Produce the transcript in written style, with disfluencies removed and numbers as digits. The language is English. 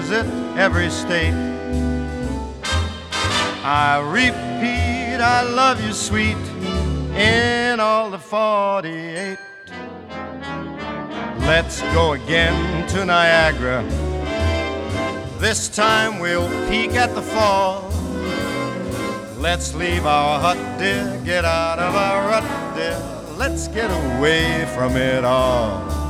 visit every state. I repeat, I love you, sweet, in all the 48. Let's go again to Niagara. This time we'll peek at the fall. Let's leave our hut, dear, get out of our rut, dear. Let's get away from it all.